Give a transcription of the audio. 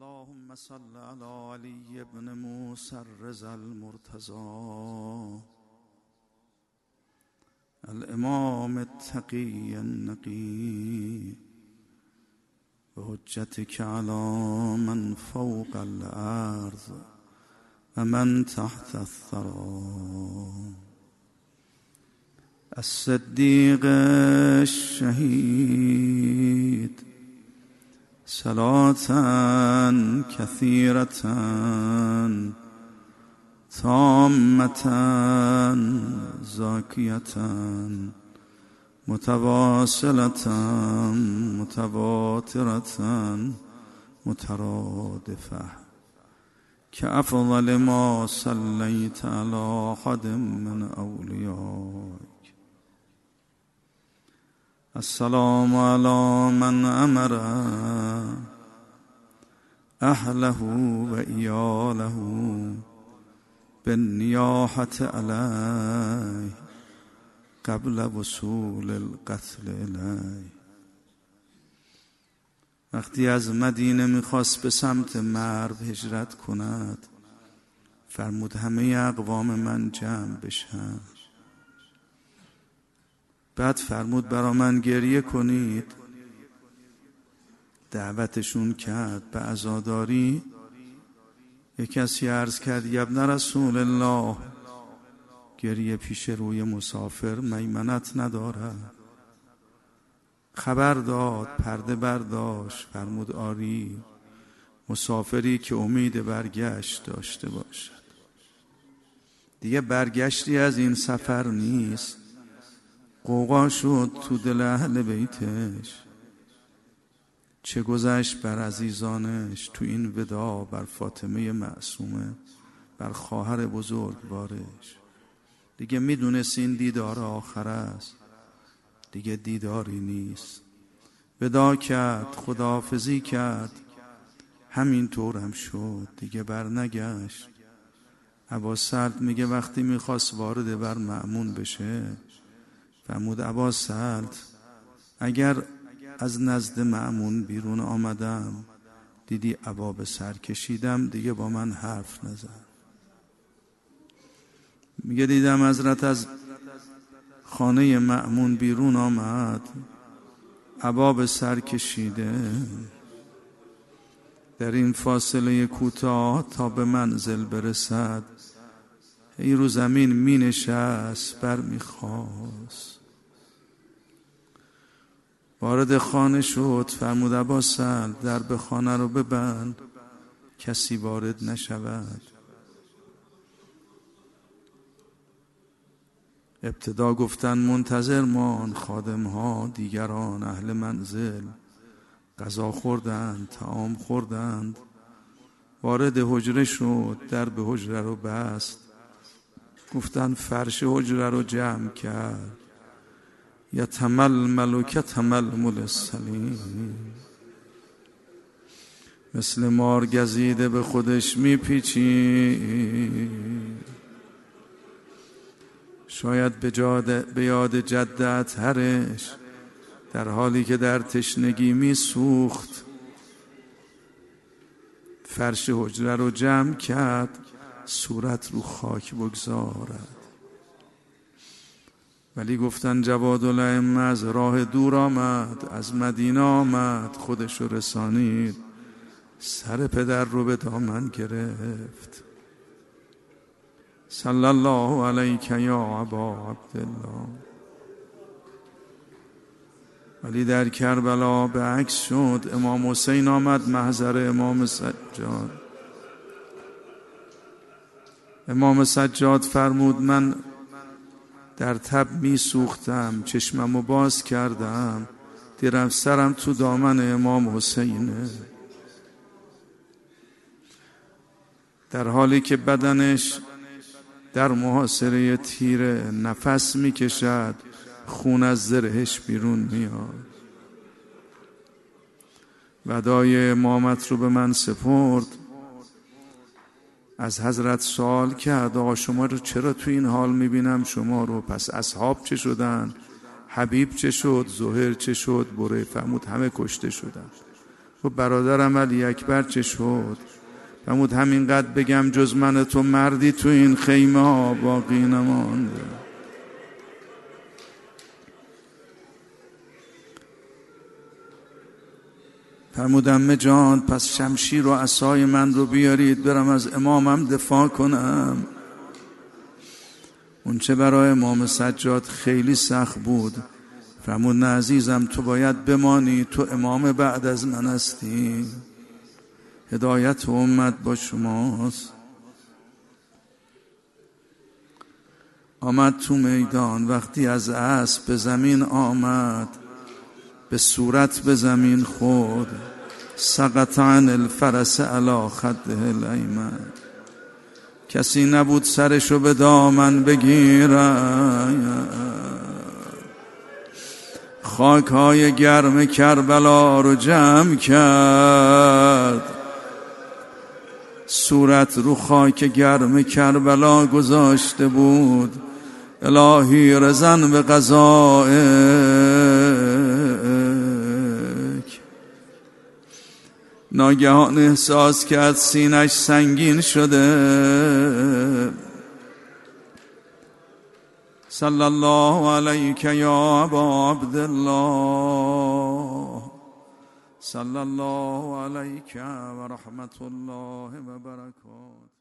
اللهم صل على علی ابن موسی الرضا المرتضى الامام التقی النقی بحجتك على من فوق الارض و من تحت الثرى الصدیق الشهید صلاة كثيرة تامة زاكية متواصلة متواترة مترادفة كأفضل ما صليت على أحد من أوليائك. السلام على من أمر أهله وإياله بالنياحة عليه قبل وصول القتل إليه. وقتی از مدینه میخواست به سمت مرو هجرت کند، فرمود همه اقوام من جمع بشن. بعد فرمود برا من گریه کنید. دعوتشون کرد به عزاداری. یک کسی عرض کرد یا ابن رسول الله، گریه پیش روی مسافر میمنت نداره. خبر داد، پرده برداشت، فرمود آری، مسافری که امید برگشت داشته باشد. دیگه برگشتی از این سفر نیست. قوقا شد تو دل اهل بیتش، چه گذشت بر عزیزانش تو این ودا، بر فاطمه معصومه، بر خواهر بزرگوارش. دیگه میدونست این دیدار آخر است، دیگه دیداری نیست. ودا کرد، خداحافظی کرد، همین طور هم شد، دیگه بر نگشت. ابا سعد میگه وقتی میخواست وارد بر مأمون بشه، فرمود ابا سعد اگر از نزد مأمون بیرون آمدم دیدی عبا به سر کشیدم، دیگه با من حرف نزن. میگه دیدم حضرت از خانه مأمون بیرون آمد، عبا به سر کشیده، در این فاصله کوتاه تا به منزل برسد ای رو زمین می نشست، بر می خواست. وارد خانه شد، فرمود ابا سعد درب خانه رو ببند، کسی وارد نشود. ابتدا گفتن منتظر مان، خادم ها دیگران اهل منزل غذا خوردند، طعام خوردند. وارد حجره شد، درب حجره رو بست، گفتن فرش حجره رو جمع کرد. یتململ کتململ السلیم، مثل مار گزیده به خودش میپیچی. شاید به یاد جد اطهرش در حالی که در تشنگی میسوخت فرش حجره رو جمع کرد، صورت رو خاک بگذارد. ولی گفتن جوادالائمه از راه دور آمد، از مدینه آمد، خودش رو رسانید، سر پدر رو به دامن گرفت. صلی الله علیک یا ابا عبدالله. ولی در کربلا به عکس شد. امام حسین آمد محضر امام سجاد. امام سجاد فرمود من در تب می سوختم، چشممو باز کردم، دیدم سرم تو دامن امام حسینه، در حالی که بدنش در محاصره تیره نفس می کشد، خون از زرهش بیرون میاد. ودای امامت رو به من سپرد. از حضرت سوال کرد آقا شما رو چرا تو این حال میبینم شما رو؟ پس اصحاب چه شدن؟ حبیب چه شد؟ زهیر چه شد؟ بره. فرمود همه کشته شدن. خب برادرم علی اکبر چه شد؟ فرمود همینقدر بگم جز من تو مردی تو این خیمه ها باقی نمانده. فرمود عمه جان پس شمشیر و عصای من رو بیارید برم از امامم دفاع کنم. اون چه برای امام سجاد خیلی سخت بود. فرمود نه عزیزم تو باید بمانی، تو امام بعد از من هستی، هدایت امت با شماست. آمد تو میدان، وقتی از اسب به زمین آمد به صورت به زمین خود، سقط عن الفرس علی خده الایمن. کسی نبود سرشو به دامن بگیرد. خاکهای گرم کربلا رو جمع کرد، صورت رو خاک گرم کربلا گذاشته بود. الهی رزن به قضایک. ناگهان احساس کرد سینش سنگین شده. صلی الله علیک یا ابا عبدالله، صلی الله علیک و رحمت الله و برکاته.